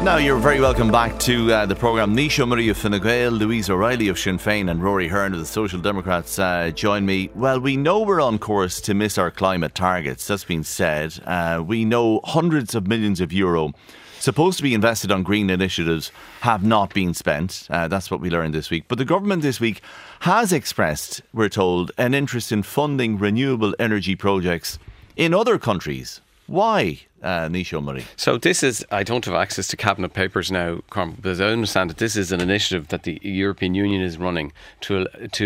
Now, you're very welcome back to the programme. Nisha Murray of Fine Gael, Louise O'Reilly of Sinn Féin and Rory Hearn of the Social Democrats join me. Well, we know we're on course to miss our climate targets. That's been said. We know hundreds of millions of euro supposed to be invested on green initiatives have not been spent. That's what we learned this week. But the government this week has expressed, we're told, an interest in funding renewable energy projects in other countries. Why, Nisha Murray? So this is, I don't have access to cabinet papers now, Cormac, but I understand that this is an initiative that the European Union is running to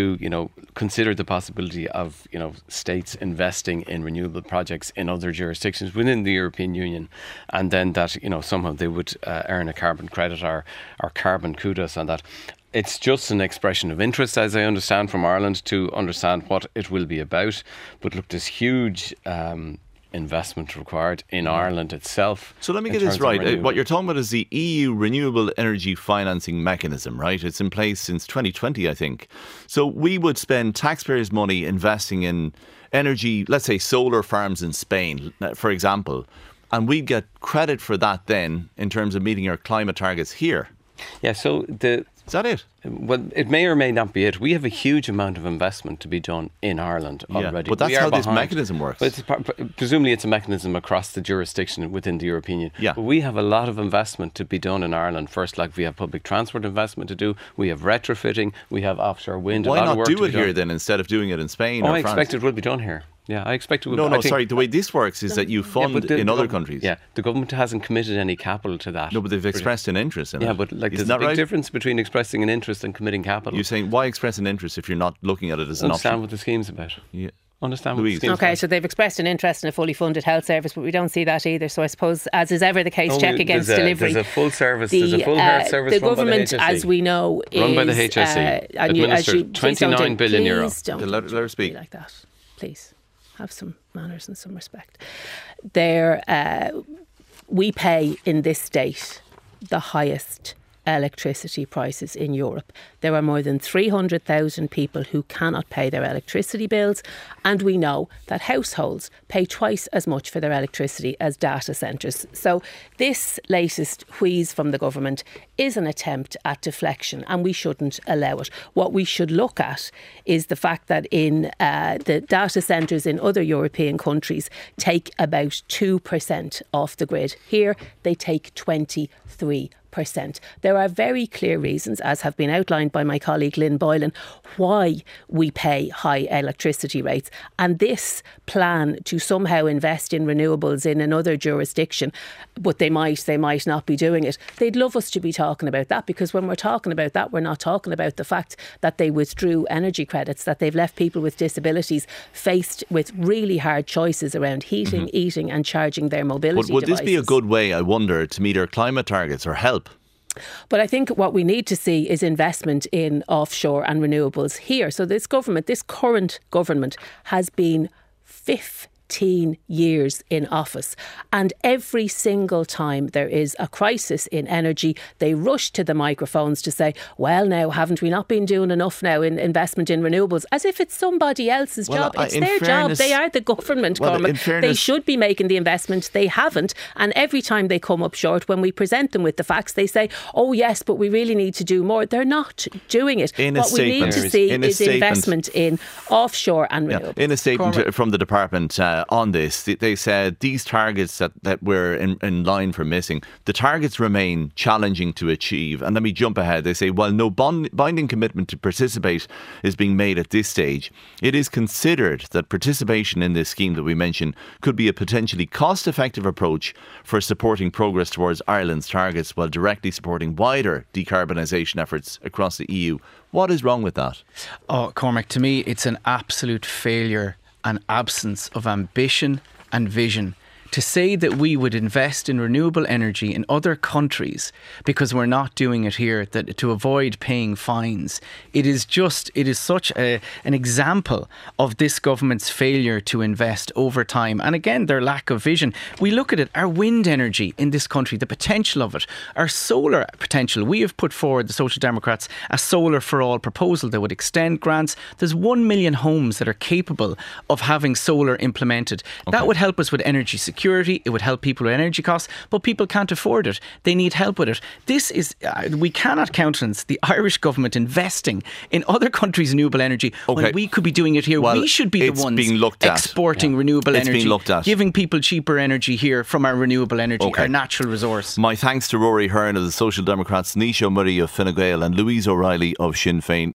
consider the possibility of states investing in renewable projects in other jurisdictions within the European Union, and then that somehow they would earn a carbon credit or carbon kudos on that. It's just an expression of interest, as I understand, from Ireland to understand what it will be about. But look, there's huge investment required in Ireland itself. So let me get this right. What you're talking about is the EU Renewable Energy Financing Mechanism, right? It's in place since 2020, I think. So we would spend taxpayers' money investing in energy, let's say solar farms in Spain, for example, and we'd get credit for that then in terms of meeting our climate targets here. Yeah, so is that it? Well, it may or may not be it. We have a huge amount of investment to be done in Ireland already. But that's how this mechanism works. But presumably it's a mechanism across the jurisdiction within the European Union. Yeah. But we have a lot of investment to be done in Ireland. First, like we have public transport investment to do. We have retrofitting. We have offshore wind. Why not do it here then instead of doing it in Spain or France? I expect it will be done here. Yeah, I expect it will. No, sorry. The way this works is that you fund in other countries. Yeah, the government hasn't committed any capital to that. No, but they've expressed an interest in it. Yeah, but there's a big difference between expressing an interest and committing capital. You're saying, why express an interest if you're not looking at it as an option? Understand what the scheme's about. Yeah. Understand what the scheme's Okay, about. so they've expressed an interest in a fully funded health service, but we don't see that either. So I suppose, as is ever the case, check against delivery. There's a full service. There's a full health service the run government, by the HSE. as we know, run by the HSE. Administered 29 billion euro. Please don't let her speak like that. Please have some manners and some respect. We pay in this state the highest electricity prices in Europe. There are more than 300,000 people who cannot pay their electricity bills, and we know that households pay twice as much for their electricity as data centres. So this latest wheeze from the government is an attempt at deflection, and we shouldn't allow it. What we should look at is the fact that in the data centres in other European countries take about 2% off the grid. Here they take 23%. There are very clear reasons, as have been outlined by my colleague Lynn Boylan, why we pay high electricity rates. And this plan to somehow invest in renewables in another jurisdiction, but they might not be doing it. They'd love us to be talking about that, because when we're talking about that, we're not talking about the fact that they withdrew energy credits, that they've left people with disabilities faced with really hard choices around heating, eating and charging their mobility But would devices. this be a good way, I wonder, to meet our climate targets or help? But I think what we need to see is investment in offshore and renewables here. So this current government has been 15 years in office, and every single time there is a crisis in energy, they rush to the microphones to say, well, now, haven't we not been doing enough now in investment in renewables? As if it's somebody else's job. It's their job. They are the government, Cormac. They should be making the investment. They haven't. And every time they come up short, when we present them with the facts, they say, oh yes, but we really need to do more. They're not doing it. What we need to see is investment in offshore and renewables. In a statement from the department on this, they said these targets that we're in line for missing, the targets remain challenging to achieve. And let me jump ahead. They say, while no binding commitment to participate is being made at this stage, it is considered that participation in this scheme that we mentioned could be a potentially cost-effective approach for supporting progress towards Ireland's targets while directly supporting wider decarbonisation efforts across the EU. What is wrong with that? Oh, Cormac, to me, it's an absolute failure and absence of ambition and vision. To say that we would invest in renewable energy in other countries because we're not doing it here, that to avoid paying fines, it is such an example of this government's failure to invest over time. And again, their lack of vision. We look at it, our wind energy in this country, the potential of it, our solar potential. We have put forward, the Social Democrats, a solar for all proposal that would extend grants. There's 1 million homes that are capable of having solar implemented. Okay. That would help us with energy security. security. It would help people with energy costs, but people can't afford it. They need help with it. This is, we cannot countenance the Irish government investing in other countries' renewable energy when we could be doing it here. Well, we should be the ones exporting renewable energy, giving people cheaper energy here from our renewable energy, our natural resource. My thanks to Rory Hearn of the Social Democrats, Naoise Murray of Fine Gael and Louise O'Reilly of Sinn Féin.